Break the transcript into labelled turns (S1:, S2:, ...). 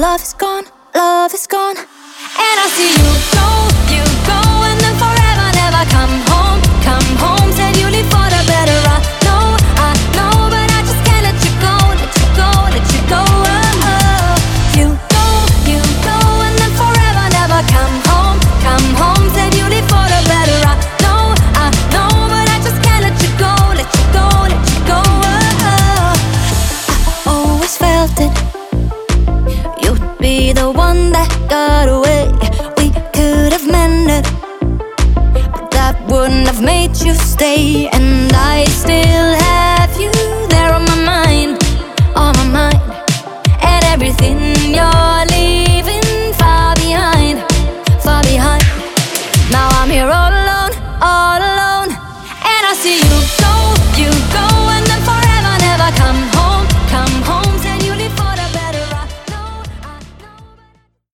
S1: love is gone. And I see you go, and then forever never come home, come home. Said you leave for the better, I know, but I just can't let you go, let you go, let you go. Oh. You go, and then forever never come home, come home. Said you leave for the better, I know, but I just can't let you go, let you go, let you go. Oh. I always felt it, you'd be the one that got away. We could have mended, but that wouldn't have made you stay. And I still have you there on my mind, on my mind. And everything you're leaving far behind, far behind. Now I'm here all alone, and I see you go.